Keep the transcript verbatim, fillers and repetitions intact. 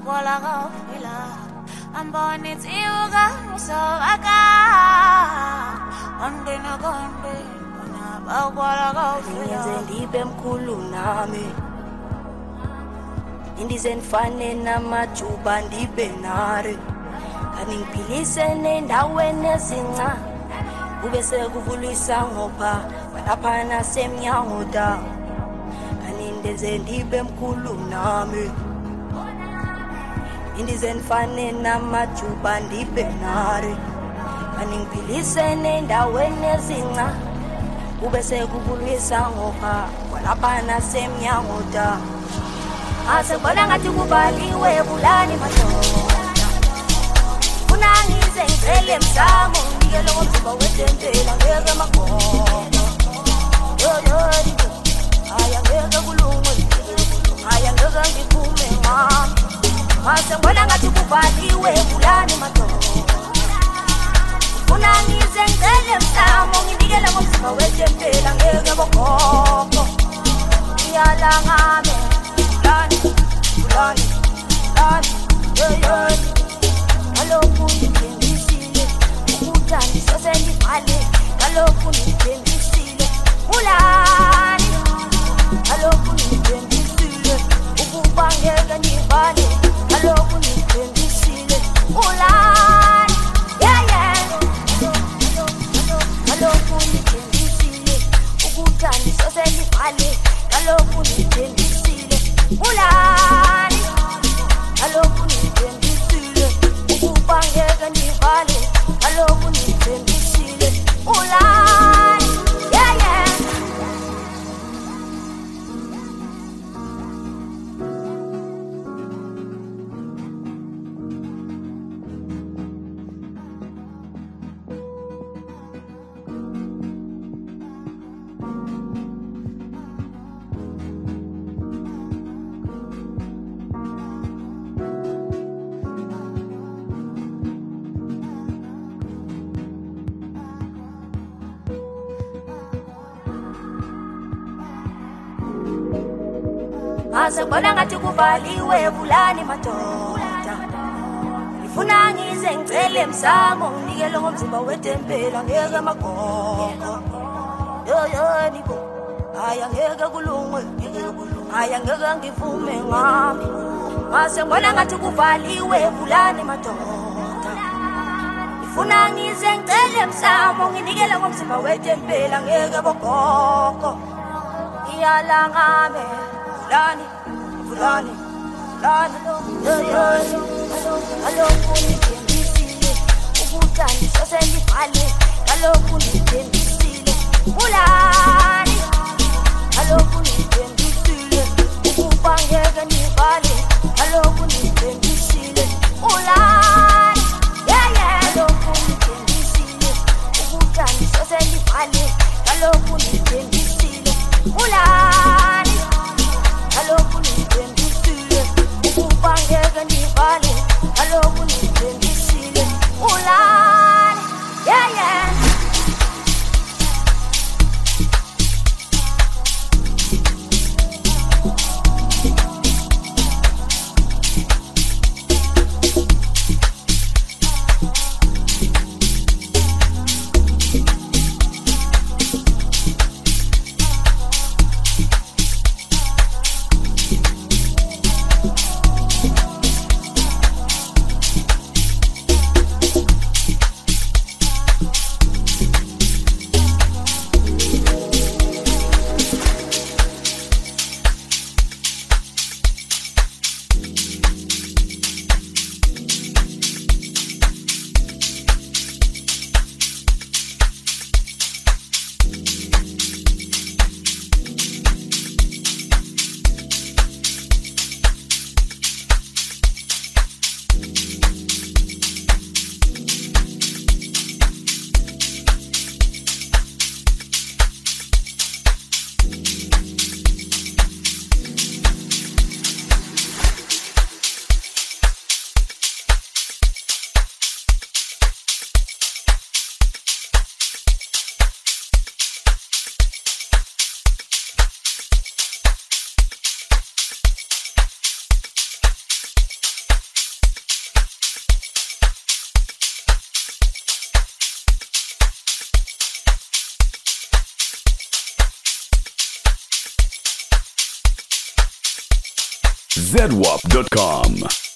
Bakwala ka fila ambone tiuga musawaka Angena konde Ona bakwala ka fila Ngenze ndibe mkhulu nami Indize nifane namajuba ndibe nare Kaningipilise nendaweni ezinca Kube sekuvulisa ngopha Balapha nasemnyango da Kanindeze ndibe mkhulu nami Indize nifane namajuba ndibe nare Kaningipilise nendaweni ezinca Kube sekuvulisa ngopha Balapha nasemnyango da Asebona ngathi kubaliwe bulani madoda Unangize ngicele msamo ngikelo ngomzimba wetentela ngeke magogo Yo yo aya ngeke kulungwe aya ngeke ngiphume mama Asebona ngathi kubaliwe bulani madoda Unangize ngicele msamo ngikelo ngomzimba wetentela ngeke magogo Iyala ngame Lani, lani, yeah, yeah. Kaloku nithembisile ukuthi sose ngivale kaloku nithembisile ulani kaloku nithembisile ukuba ngeke ngivale kaloku nithembisile ulani yeah yeah kaloku nithembisile ukuthi sose ngivale kaloku nithembisile ulani kaloku nithembisile ukuba ngeke ngivale kaloku nithembisile ulani yeah yeah Asebona ngathi kubaliwe bulani madoda Ngifuna ngize ngicele msamo nginikele ngomzimba wetempela ngeke magogo Yo yo nibo aya ngeke kulungwe aya ngeke ngivume ngami Asebona ngathi kubaliwe bulani madoda Ngifuna ngize ngicele msamo nginikele ngomzimba wetempela ngeke bogogo Iyala ngame Lani, fulani, lani, yeah, yeah. Kaloku nithembisile ukuthi sose ngivale kaloku nithembisile ulani kaloku nithembisile ukuba ngeke ngivale kaloku nithembisile ulani yeah yeah kaloku nithembisile ukuthi sose ngivale kaloku nithembisile ulani Kaloku nithembisile ukuba ngeke ngivale kaloku nithembisile ulani yeah yeah Z W A P dot com.